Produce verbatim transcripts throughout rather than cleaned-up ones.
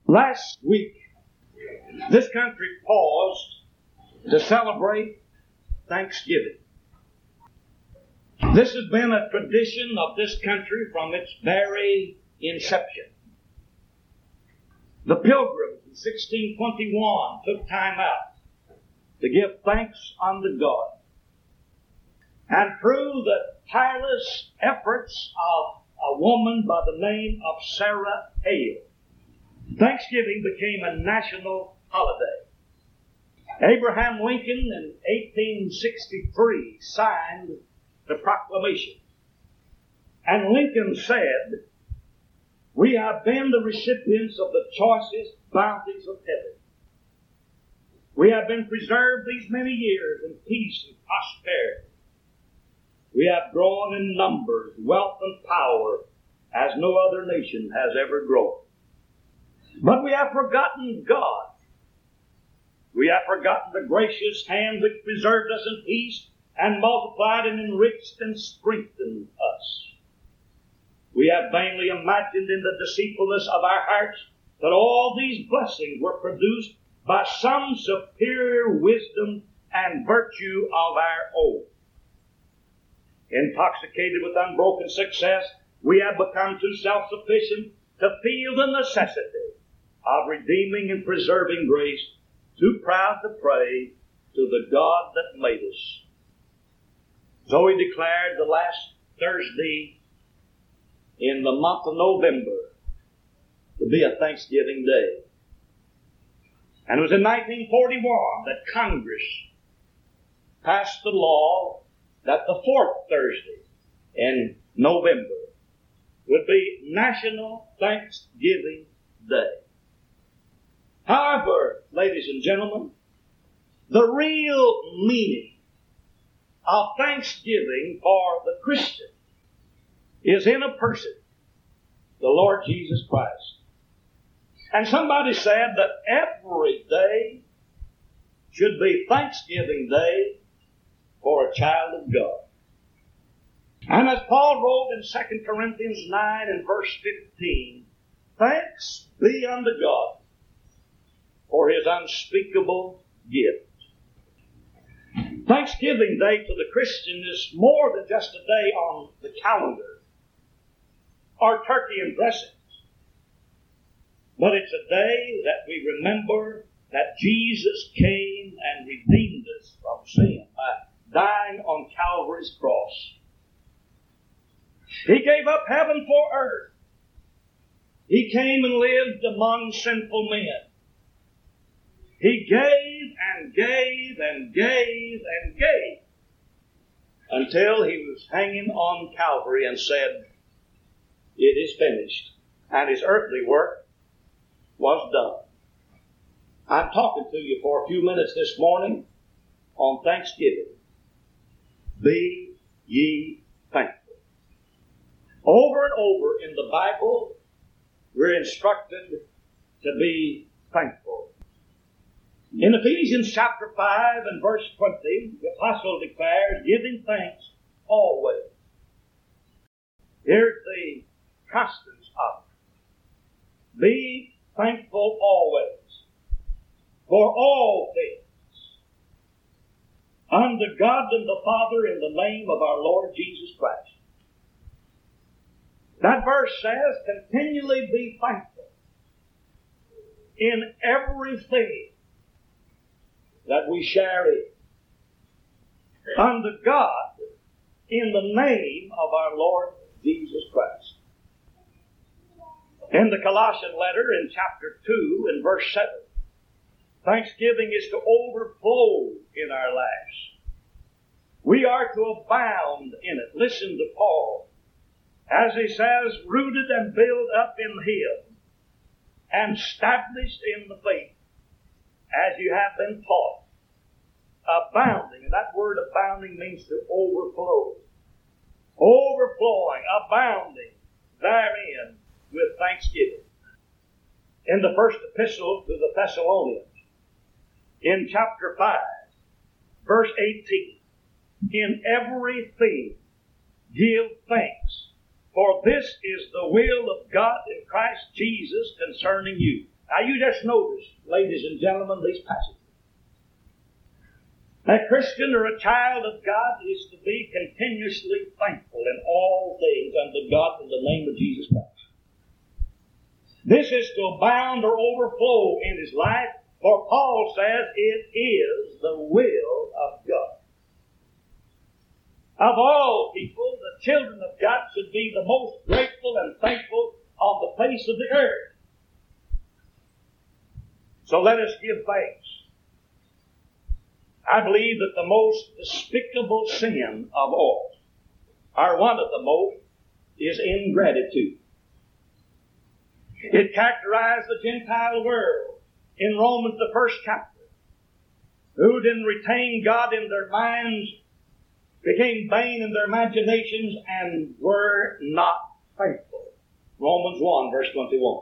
Last week, this country paused to celebrate Thanksgiving. This has been a tradition of this country from its very inception. The Pilgrims in sixteen twenty-one took time out to give thanks unto God. And through the tireless efforts of a woman by the name of Sarah Hale, Thanksgiving became a national holiday. Abraham Lincoln in eighteen sixty-three signed the proclamation. And Lincoln said, "We have been the recipients of the choicest bounties of heaven. We have been preserved these many years in peace and prosperity. We have grown in numbers, wealth, and power as no other nation has ever grown. But we have forgotten God. We have forgotten the gracious hand which preserved us in peace and multiplied and enriched and strengthened us. We have vainly imagined in the deceitfulness of our hearts that all these blessings were produced by some superior wisdom and virtue of our own. Intoxicated with unbroken success, we have become too self-sufficient to feel the necessity of redeeming and preserving grace, too proud to pray to the God that made us." So he declared the last Thursday in the month of November to be a Thanksgiving Day. And it was in nineteen forty-one that Congress passed the law that the fourth Thursday in November would be National Thanksgiving Day. However, ladies and gentlemen, the real meaning of Thanksgiving for the Christian is in a person, the Lord Jesus Christ. And somebody said that every day should be Thanksgiving Day for a child of God. And as Paul wrote in Second Corinthians nine and verse fifteen, "Thanks be unto God for His unspeakable gift." Thanksgiving Day to the Christian is more than just a day on the calendar or turkey and dressings. But it's a day that we remember that Jesus came and redeemed us from sin by dying on Calvary's cross. He gave up heaven for earth. He came and lived among sinful men. He gave and gave and gave and gave until He was hanging on Calvary and said, "It is finished." And His earthly work was done. I'm talking to you for a few minutes this morning on Thanksgiving. Be ye thankful. Over and over in the Bible, we're instructed to be thankful. In Ephesians chapter five and verse twenty, the apostle declares, "Giving thanks always." Here's the constants of it. Be thankful always, for all things, unto God and the Father in the name of our Lord Jesus Christ. That verse says, continually be thankful in everything that we share in, unto God in the name of our Lord Jesus Christ. In the Colossian letter in chapter two and verse seven, thanksgiving is to overflow in our lives. We are to abound in it. Listen to Paul as he says, "Rooted and built up in Him and established in the faith as you have been taught, abounding." And that word abounding means to overflow. Overflowing, abounding therein with thanksgiving. In the first epistle to the Thessalonians, in chapter five, verse eighteen, "In everything give thanks, for this is the will of God in Christ Jesus concerning you." Now you just notice, ladies and gentlemen, these passages. A Christian or a child of God is to be continuously thankful in all things unto God in the name of Jesus Christ. This is to abound or overflow in his life, for Paul says it is the will of God. Of all people, the children of God should be the most grateful and thankful on the face of the earth. So let us give thanks. I believe that the most despicable sin of all, or one of the most, is ingratitude. It characterized the Gentile world in Romans, the first chapter, who didn't retain God in their minds, became vain in their imaginations, and were not thankful. Romans one, verse twenty-one.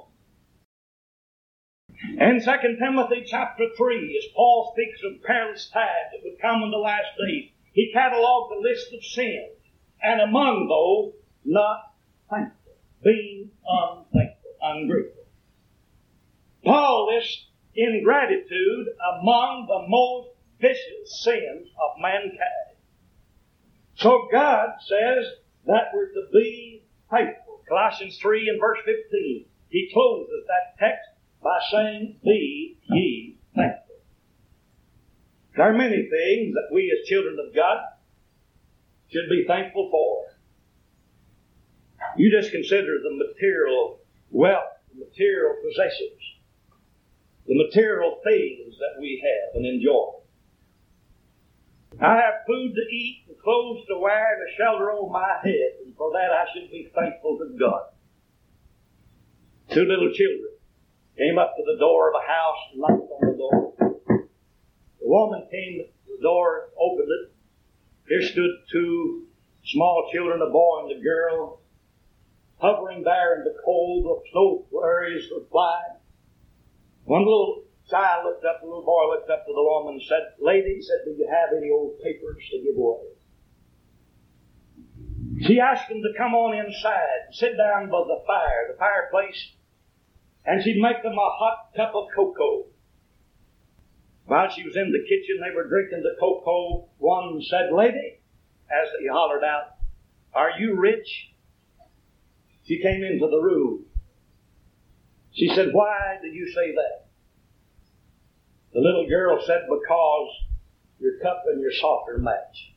In Second Timothy chapter three, as Paul speaks of perilous times that would come in the last days, he catalogued a list of sins, and among those, not thankful, being unthankful, ungrateful. Paul lists ingratitude among the most vicious sins of mankind. So God says that we're to be thankful. Colossians three and verse fifteen, he closes that text by saying, be ye thankful. There are many things that we as children of God should be thankful for. You just consider the material wealth, the material possessions, the material things that we have and enjoy. I have food to eat and clothes to wear and a shelter over my head, and for that I should be thankful to God. Two little children came up to the door of a house and knocked on the door. The woman came to the door, opened it. There stood two small children, a boy and a girl, hovering there in the cold. The snow flurries were flying. One little child looked up, the little boy looked up to the woman and said, "Lady," he said, "do you have any old papers to give away?" She asked him to come on inside and sit down by the fire, the fireplace, and she'd make them a hot cup of cocoa. While she was in the kitchen, they were drinking the cocoa. One said, "Lady," as he hollered out, "are you rich?" She came into the room. She said, "Why do you say that?" The little girl said, "Because your cup and your saucer match."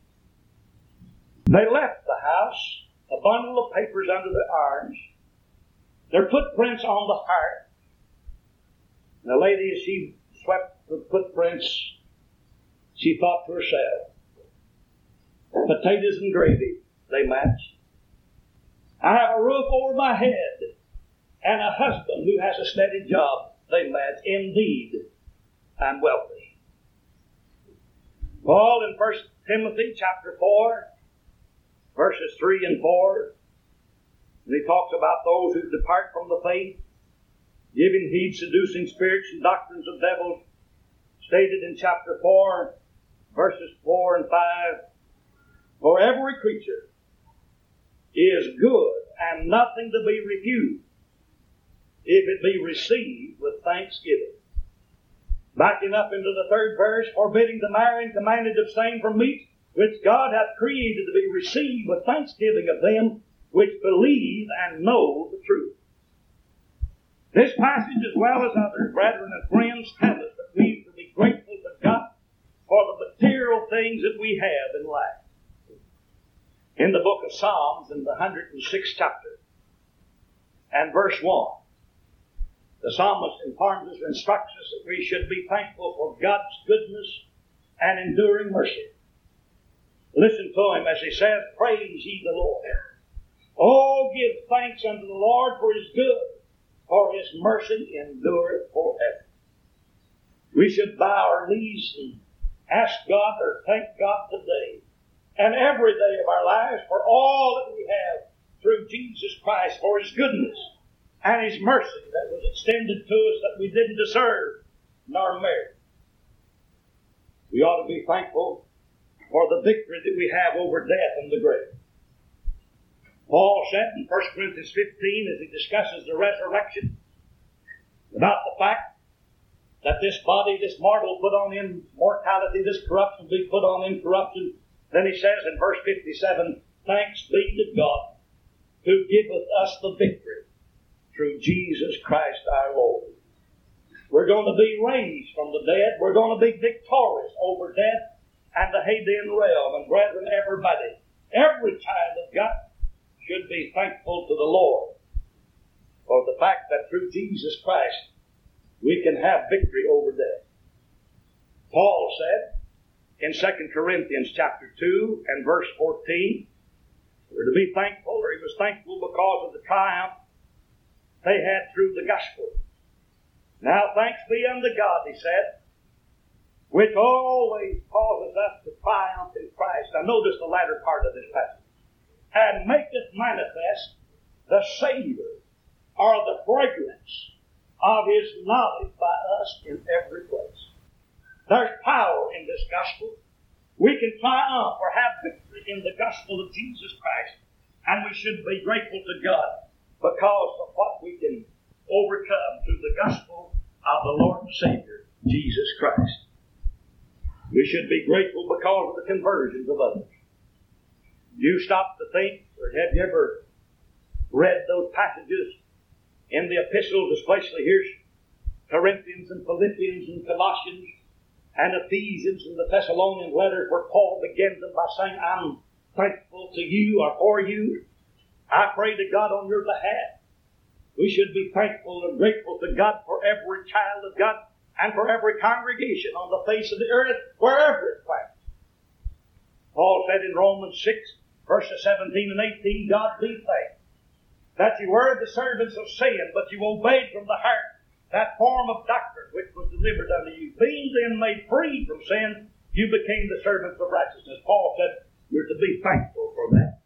They left the house, a bundle of papers under their arms, their footprints on the hearth. The lady, as she swept the footprints, she thought to herself, potatoes and gravy, they match. I have a roof over my head and a husband who has a steady job, they match. Indeed, I'm wealthy. Paul in First Timothy chapter four, verses three and four, and he talks about those who depart from the faith, giving heed seducing spirits and doctrines of devils, stated in chapter four, verses four and five, for every creature is good and nothing to be refused, if it be received with thanksgiving. Backing up into the third verse, forbidding to marry and commanded to abstain from meat, which God hath created to be received with thanksgiving of them which believe and know the truth. This passage, as well as others, brethren and friends, tell us that we are to be grateful to God for the material things that we have in life. In the book of Psalms, in the one hundred sixth chapter, and verse one, the psalmist informs us, instructs us that we should be thankful for God's goodness and enduring mercy. Listen to him as he says, praise ye the Lord. Oh, give thanks unto the Lord for his good, for his mercy endureth forever. We should bow our knees and ask God or thank God today and every day of our lives for all that we have through Jesus Christ, for his goodness and his mercy that was extended to us that we didn't deserve nor merit. We ought to be thankful for the victory that we have over death and the grave. Paul said in First Corinthians fifteen, as he discusses the resurrection, about the fact that this body, this mortal, put on immortality, this corruption be put on incorruption. Then he says in verse fifty-seven, thanks be to God who giveth us the victory through Jesus Christ our Lord. We're going to be raised from the dead. We're going to be victorious over death and the Hadean realm. And brethren, everybody, every child of God should be thankful to the Lord for the fact that through Jesus Christ we can have victory over death. Paul said in Second Corinthians chapter two and verse fourteen, we're to be thankful, or he was thankful because of the triumph they had through the gospel. Now thanks be unto God, he said, which always causes us to triumph in Christ. Now notice the latter part of this passage. And maketh manifest the savor, or the fragrance of his knowledge by us in every place. There's power in this gospel. We can triumph or have victory in the gospel of Jesus Christ. And we should be grateful to God because of what we can overcome through the gospel of the Lord and Savior, Jesus Christ. We should be grateful because of the conversions of others. You stop to think, or have you ever read those passages in the epistles, especially here, Corinthians and Philippians and Colossians and Ephesians and the Thessalonian letters, where Paul begins them by saying, I'm thankful to you or for you. I pray to God on your behalf. We should be thankful and grateful to God for every child of God and for every congregation on the face of the earth, wherever it's planted. Paul said in Romans six, verses seventeen and eighteen, God be thanked that you were the servants of sin, but you obeyed from the heart that form of doctrine which was delivered unto you. Being then made free from sin, you became the servants of righteousness. Paul said we're to be thankful for that.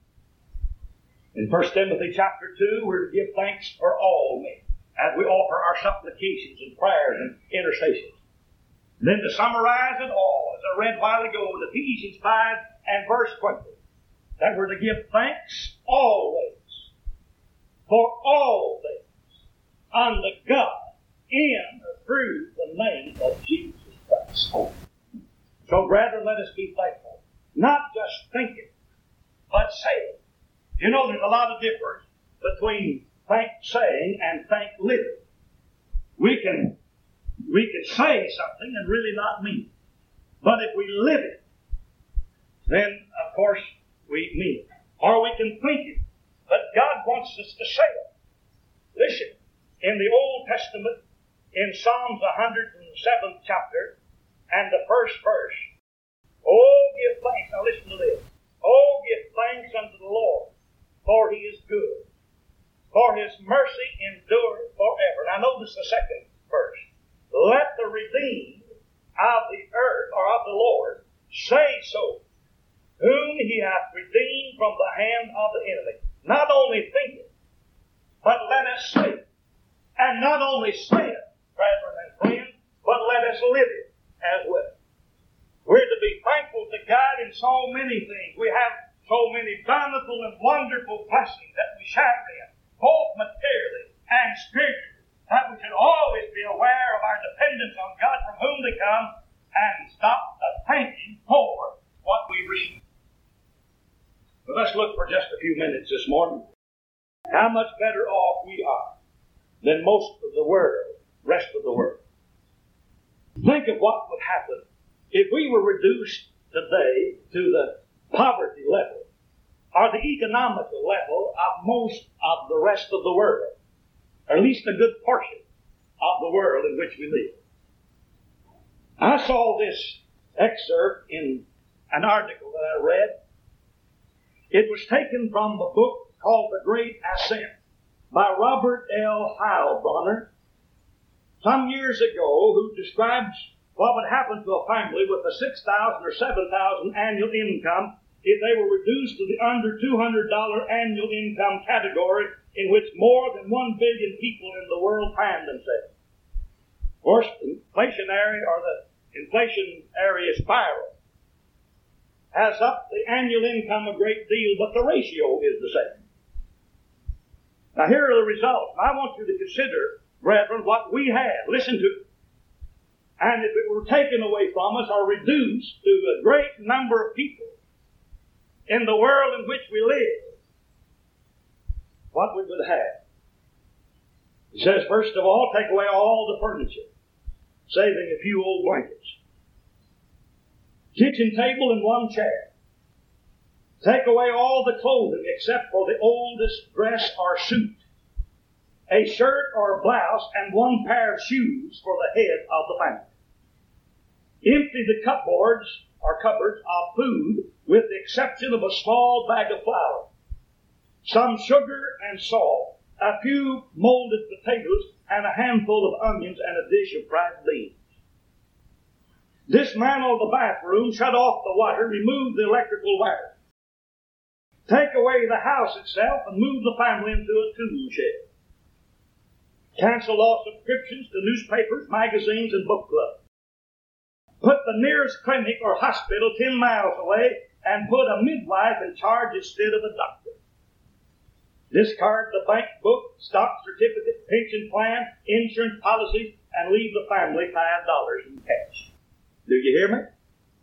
In First Timothy chapter two, we're to give thanks for all men as we offer our supplications and prayers and intercessions. And then to summarize it all, as I read a while ago in Ephesians five and verse twenty, that we're to give thanks always for all things unto God in or through the name of Jesus Christ. So, brethren, let us be thankful. Not just think it, but say it. You know, there's a lot of difference between thank saying and thank living. We can, we can say something and really not mean it. But if we live it, then, of course, we mean it. Or we can think it, but God wants us to say it. Listen, in the Old Testament, in Psalms one hundred seventh chapter, and the first verse, oh, give thanks. Now listen to this. Oh, give thanks unto the Lord, for he is good, for his mercy endureth forever. Now notice the second verse. Let the redeemed of the earth, or of the Lord, say so, whom he hath redeemed from the hand of the enemy. Not only think it, but let us say it. And not only say it, brethren and friends, but let us live it as well. We're to be thankful to God in so many things. We have so many bountiful and wonderful blessings that we share in, both materially and spiritually, that we should always be aware of our dependence on God from whom they come and stop the thanking for what we receive. But let's look for just a few minutes this morning how much better off we are than most of the world, rest of the world. Think of what would happen if we were reduced today to the poverty level or the economical level of most of the rest of the world, or at least a good portion of the world in which we live. I saw this excerpt in an article that I read. It was taken from a book called The Great Ascent by Robert L. Heilbronner some years ago, who describes what would happen to a family with a six thousand dollars or seven thousand dollars annual income if they were reduced to the under two hundred dollars annual income category in which more than one billion people in the world find themselves. Of course, inflationary or the inflationary spiral has upped the annual income a great deal, but the ratio is the same. Now here are the results. I want you to consider brethren, what we have, listen to it, and if it were taken away from us or reduced to a great number of people in the world in which we live, what we would have. He says, first of all, take away all the furniture, saving a few old blankets. Kitchen table and one chair. Take away all the clothing except for the oldest dress or suit, a shirt or a blouse, and one pair of shoes for the head of the family. Empty the cupboards or cupboards of food with the exception of a small bag of flour, some sugar and salt, a few molded potatoes, and a handful of onions and a dish of fried beans. Dismantle the bathroom, shut off the water, remove the electrical wire. Take away the house itself and move the family into a tool shed. Cancel all subscriptions to newspapers, magazines, and book clubs. Put the nearest clinic or hospital ten miles away and put a midwife in charge instead of a doctor. Discard the bank book, stock certificate, pension plan, insurance policies, and leave the family five dollars in cash. Do you hear me?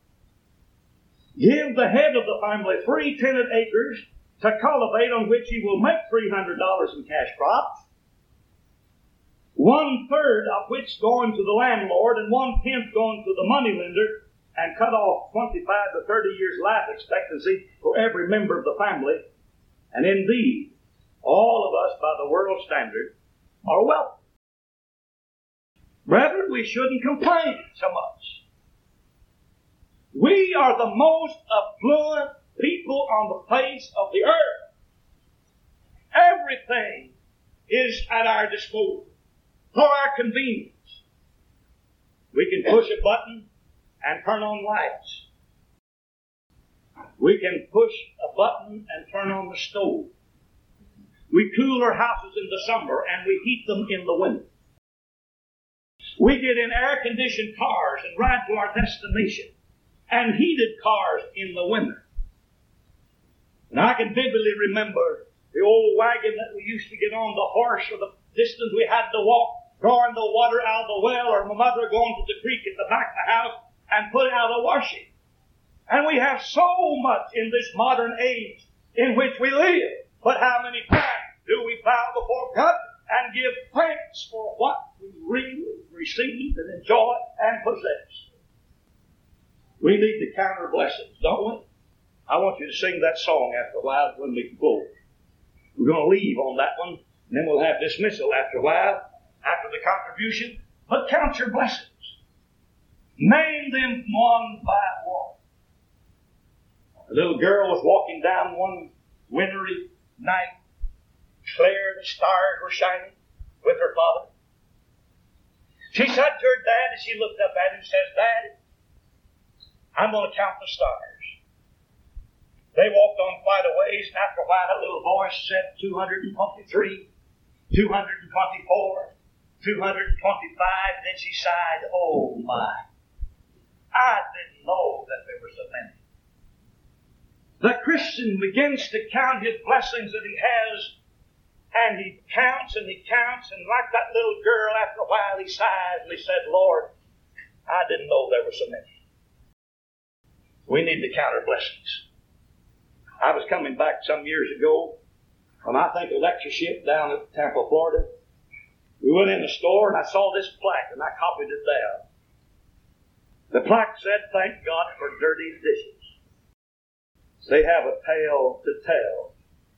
Give the head of the family three tenant acres to cultivate on which he will make three hundred dollars in cash crops, one third of which going to the landlord and one tenth going to the moneylender, and cut off twenty-five to thirty years life expectancy for every member of the family. And indeed, all of us, by the world standard, are wealthy. Brethren, we shouldn't complain so much. We are the most affluent people on the face of the earth. Everything is at our disposal for our convenience. We can push a button and turn on lights. We can push a button and turn on the stove. We cool our houses in the summer and we heat them in the winter. We get in air-conditioned cars and ride to our destination, and heated cars in the winter. And I can vividly remember the old wagon that we used to get on, the horse, or the distance we had to walk, drawing the water out of the well, or my mother going to the creek at the back of the house and putting out the washing. And we have so much in this modern age in which we live. But how many times do we bow before God and give thanks for what we really receive and enjoy and possess? We need to count our blessings, don't we? I want you to sing that song after a while when we close. We're going to leave on that one, and then we'll have dismissal after a while, after the contribution. But count your blessings. Name them one by one. A little girl was walking down one wintry night, clear, the stars were shining, with her father. She said to her dad as she looked up at him, says, "Dad, I'm going to count the stars." They walked on quite a ways, and after a while that little voice said two hundred twenty-three, two hundred twenty-four, two hundred twenty-five, and then she sighed, "Oh my, I didn't know that there were so many." The Christian begins to count his blessings that he has, and he counts and he counts, and like that little girl, after a while he sighs and he said, "Lord, I didn't know there were so many." We need to count our blessings. I was coming back some years ago from, I think, a lectureship down at Tampa, Florida. We went in the store and I saw this plaque and I copied it down. The plaque said, "Thank God for dirty dishes. They have a tale to tell.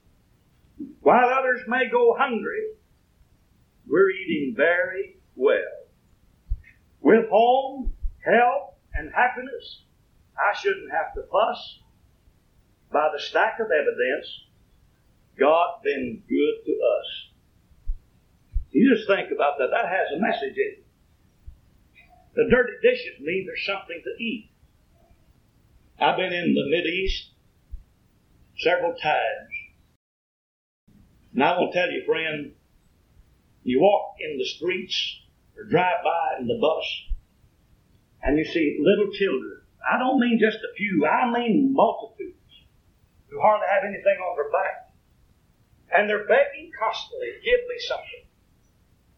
While others may go hungry, we're eating very well. With home, health, and happiness, I shouldn't have to fuss. By the stack of evidence, God's been good to us." You just think about that. That has a message in it. The dirty dishes mean there's something to eat. I've been in the Mideast several times. And I will tell you, friend, you walk in the streets or drive by in the bus, and you see little children. I don't mean just a few. I mean multitudes who hardly have anything on their back. And they're begging constantly, "Give me something.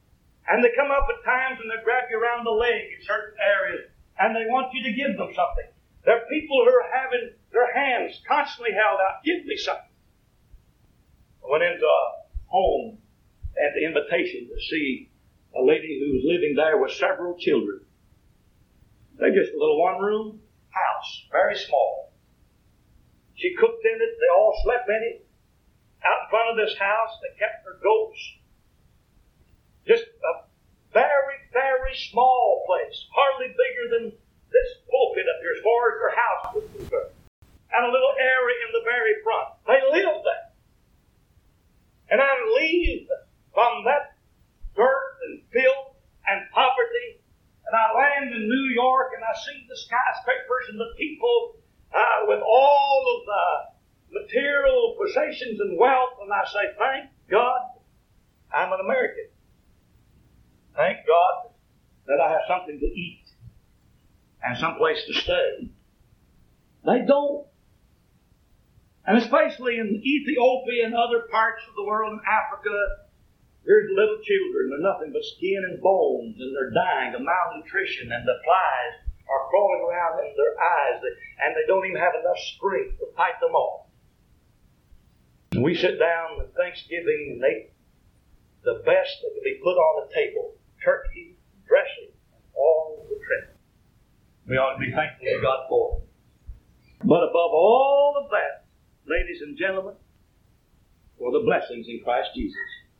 And they come up at times and they grab you around the leg in certain areas, and they want you to give them something. There are people who are having their hands constantly held out. Give me something. I went into a home at the invitation to see a lady who was living there with several children. They're just a little one-room house, very small. She cooked in it. They all slept in it. Out in front of this house, they kept their goats. Just a very, very small place, hardly bigger than this pulpit up here as far as their house was concerned. And a little area in the very front. They lived there. And I leave from that dirt and filth and poverty, and I land in New York, and I see the skyscrapers and the people uh, with all of the material possessions and wealth, and I say, thank God I'm an American. Thank God that I have something to eat and some place to stay. They don't. And especially in Ethiopia and other parts of the world, in Africa, there's little children. They're nothing but skin and bones, and they're dying of malnutrition, and the flies are crawling around in their eyes, and they don't even have enough strength to fight them off. And we sit down at Thanksgiving and they the best that can be put on the table. Turkey, dressing, and all the trim. We ought to be thankful to God for it. But above all of that, ladies and gentlemen, were the blessings in Christ Jesus.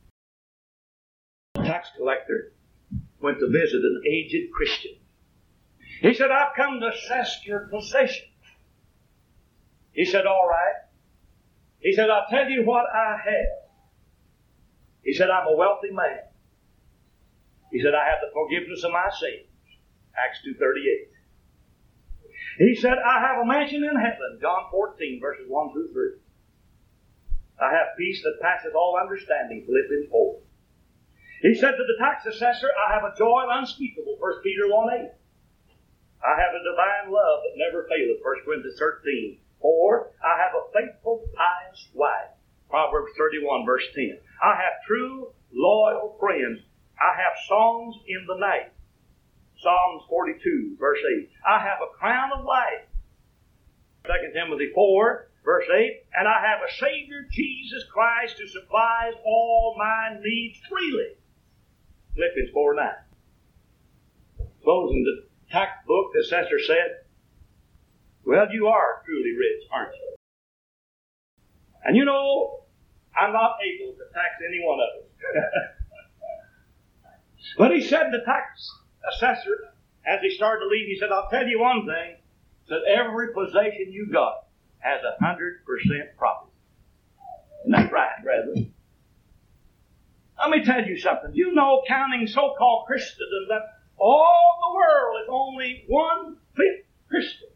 A tax collector went to visit an aged Christian. He said, I've come to assess your possessions. He said, all right. He said, I'll tell you what I have. He said, I'm a wealthy man. He said, I have the forgiveness of my sins. Acts two thirty-eight. He said, I have a mansion in heaven. John fourteen, verses one through three. I have peace that passeth all understanding. Philippians four. He said to the tax assessor, I have a joy unspeakable. First Peter one eight. I have a divine love that never faileth. First Corinthians thirteen. Or, I have a faithful, pious wife. Proverbs thirty-one, verse ten. I have true, loyal friends. I have songs in the night. Psalms forty-two, verse eight. I have a crown of life. Second Timothy four, verse eight. And I have a Savior, Jesus Christ, who supplies all my needs freely. Philippians four nine. Closing the tax book, the assessor said, well, you are truly rich, aren't you? And you know, I'm not able to tax any one of us. But he said, the tax assessor, as he started to leave, he said, I'll tell you one thing. He said, every possession you got has a hundred percent profit. Isn't that right, brethren? Let me tell you something. You know, counting so-called Christendom, that all the world is only one-fifth Christian.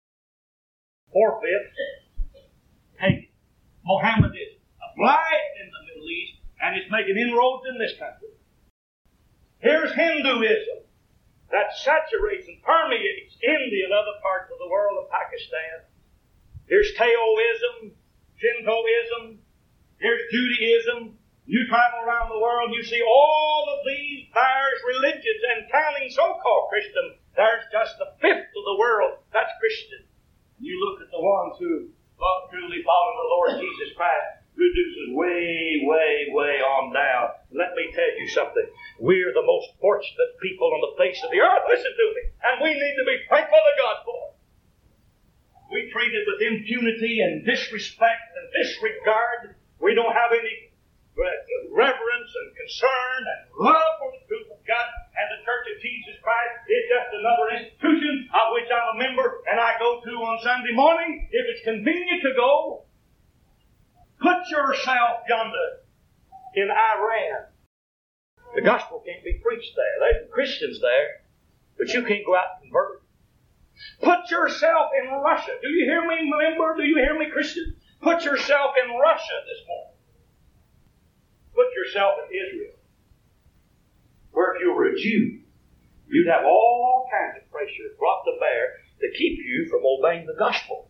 Four-fifths pagan. Mohammedanism. Applied in the Middle East, and it's making inroads in this country. Here's Hinduism that saturates and permeates India and other parts of the world of Pakistan. Here's Taoism, Shintoism. Here's Judaism. You travel around the world and you see all of these various religions, and counting so-called Christian, there's just a fifth of the world that's Christian. You look at the ones who truly follow the Lord Jesus Christ, good news is way, way, way on down. Let me tell you something. We're the most fortunate people on the face of the earth. Listen to me. And we need to be thankful to God for it. We treat it with impunity and disrespect and disregard. We don't have any reverence and concern and love for the truth of God. And the Church of Jesus Christ is just another institution of which I'm a member and I go to on Sunday morning if it's convenient to go. Put yourself yonder in Iran. The gospel can't be preached there. There's Christians there, but you can't go out and convert. Put yourself in Russia. Do you hear me, member? Do you hear me, Christian? Put yourself in Russia this morning. Put yourself in Israel, where if you were a Jew, you'd have all kinds of pressure brought to bear to keep you from obeying the gospel.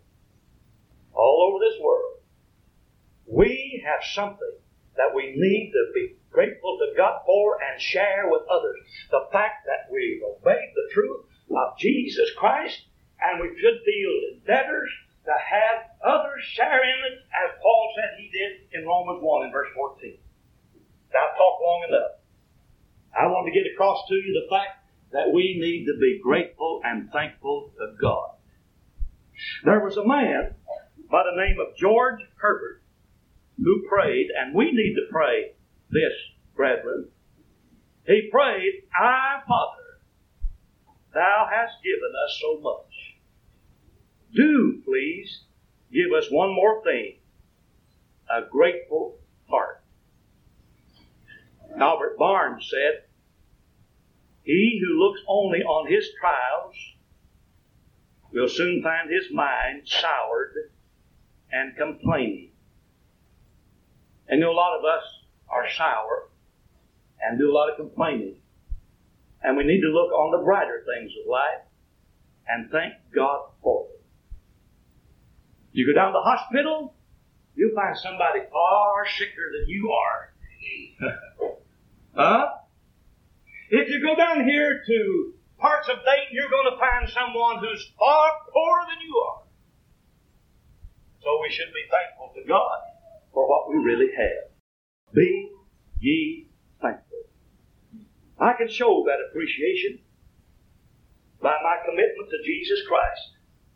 All over this world, we have something that we need to be grateful to God for and share with others the fact that we've obeyed the truth of Jesus Christ, and we should feel debtors to have others share in it, as Paul said he did in Romans one in verse fourteen. Now, I've talked long enough. I want to get across to you the fact that we need to be grateful and thankful to God. There was a man by the name of George Herbert who prayed, and we need to pray this, brethren. He prayed, Our Father, Thou hast given us so much. Do, please, give us one more thing, a grateful heart. Albert Barnes said, He who looks only on his trials will soon find his mind soured and complaining. And you know, a lot of us are sour and do a lot of complaining. And we need to look on the brighter things of life and thank God for them. You go down to the hospital, you'll find somebody far sicker than you are. Huh? If you go down here to parts of Dayton, you're going to find someone who's far poorer than you are. So we should be thankful to God for what we really have. Be ye thankful. I can show that appreciation by my commitment to Jesus Christ.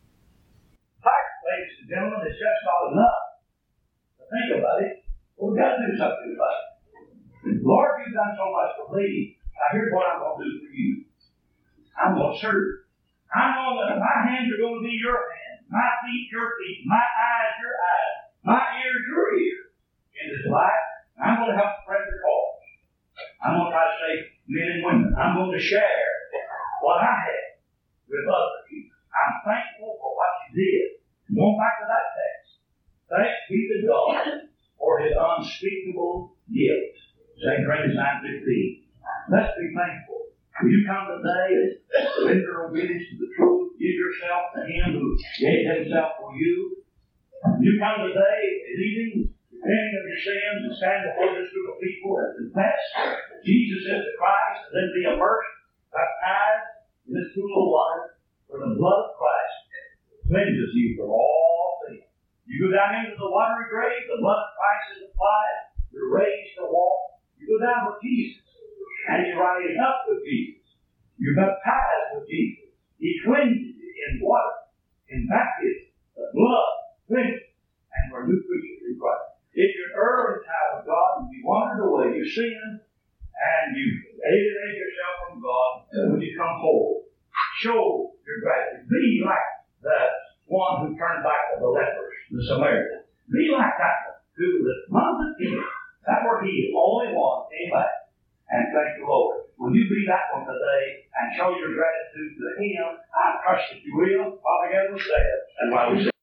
In fact, ladies and gentlemen, it's just not enough to think about it. Well, we've got to do something about it. Lord, you've done so much for me. Now here's what I'm going to do for you. I'm going to serve. I know that my hands are going to be your hands, my feet your feet, my eyes your eyes, my ears your ears in this life. I'm going to help spread the cause. I'm going to try to save men and women. I'm going to share what I have with others. I'm thankful for what you did. Going back to that text. Thanks be to God for His unspeakable gift. Second Corinthians nine fifteen. Let's be thankful. When you come today, render obedience to the truth. Give yourself to Him who gave Himself for you. When you come today, believing, repenting of your sins, and stand before this group of people and confess Jesus is the Christ, and then be immersed, baptized in this pool of water, for the blood of Christ cleanses you from all sin. You go down into the watery grave, the blood of Christ is applied, you're raised to walk. You go down with Jesus, and you rise up with Jesus. You're baptized with Jesus. He cleanses you in water, in baptism, the blood cleanses, and we're new creatures in Christ. If you're an early child of God and you wandered away, you sinned, and you alienated yourself from God, when you come forward, show your gratitude. Be like the one who turned back to the lepers, the Samaritan. Be like that one who was one of the people that were healed, only one came back. And thank the Lord. Will you be that one today and show your gratitude to Him? I trust that you will. Father God will say it. And while we say